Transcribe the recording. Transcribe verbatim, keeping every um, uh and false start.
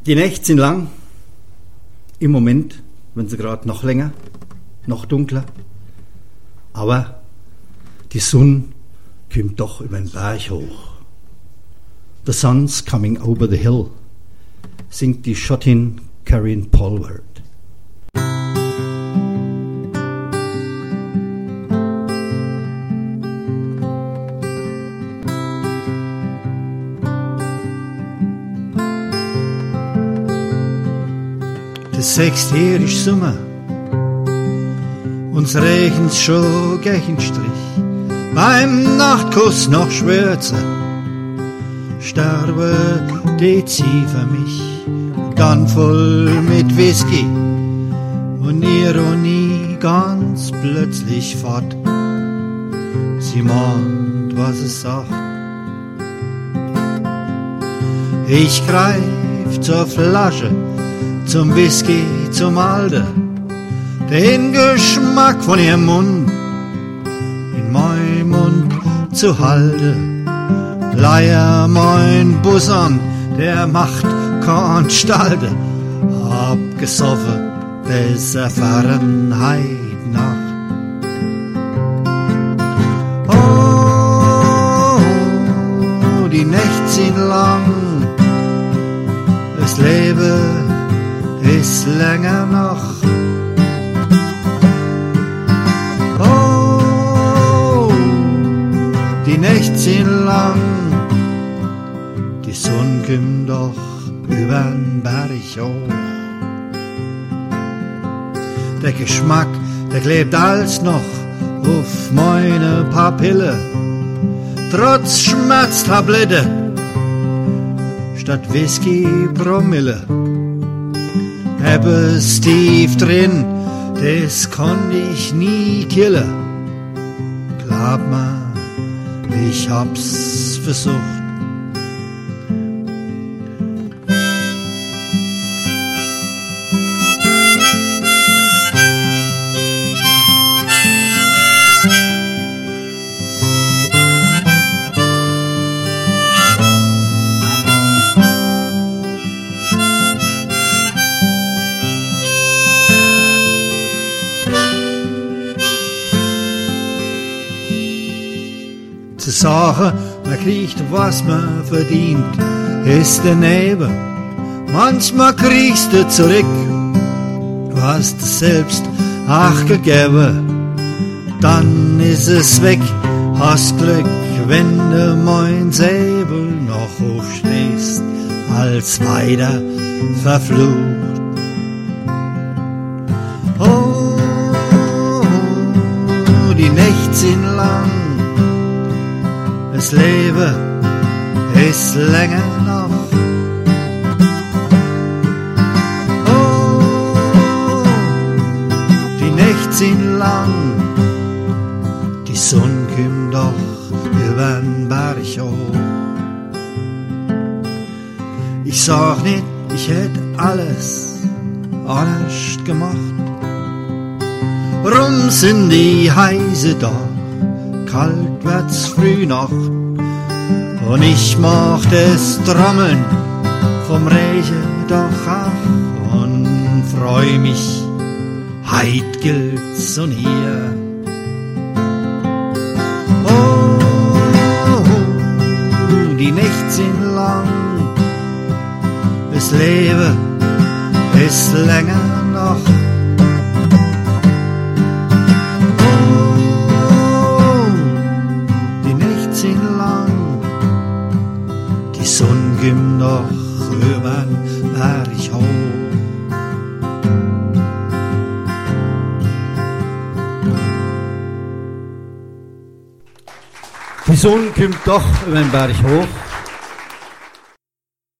Die Nächte sind lang, im Moment, wenn sie gerade noch länger, noch dunkler, aber die Sonne kommt doch über den Berg hoch. The sun's coming over the hill, singt die Schottin Karen Polward. Das sechsjährige Sommer, uns regnet's schon gegen Strich, beim Nachtkuss noch schwärzer, sterbe die Zieh für mich, dann voll mit Whisky und Ironie ganz plötzlich fort. Sie mahnt, was es sagt. Ich greif zur Flasche, zum Whisky, zum Alter, den Geschmack von ihrem Mund in meinem Mund zu halten. Leier mein Busson, der macht kein Stalde, abgesoffen bis er Fahrenheit Nacht. Oh, die Nächte sind lang, das Leben ist länger noch. Oh, die Nächte sind lang, die Sonne kommt doch übern Berg hoch. Der Geschmack, der klebt als noch auf meine Papille, trotz Schmerztablette statt Whisky Promille. Etwas tief drin, das konnt ich nie killen. Glaub mir, ich hab's versucht. Zu sagen, man kriegt, was man verdient, ist daneben. Manchmal kriegst du zurück, was du selbst ach gegeben. Dann ist es weg, hast Glück, wenn du mein Säbel noch hochstehst, als weiter verflucht. Oh, die Nächte sind lang, das Leben ist länger noch. Oh, die Nächte sind lang, die Sonne kommt doch übern Berg hoch. Ich sag nicht, ich hätt alles anders gemacht. Warum sind die Heise da? Kalt wird's früh Nacht und ich mach das Trommeln vom Regen doch ach und freu mich, heit gilt's und hier. Oh, die Nächte sind lang, das Leben ist länger noch. Die Sonne kommt noch übern Berg hoch. Die Sonne kommt doch über den Berg hoch.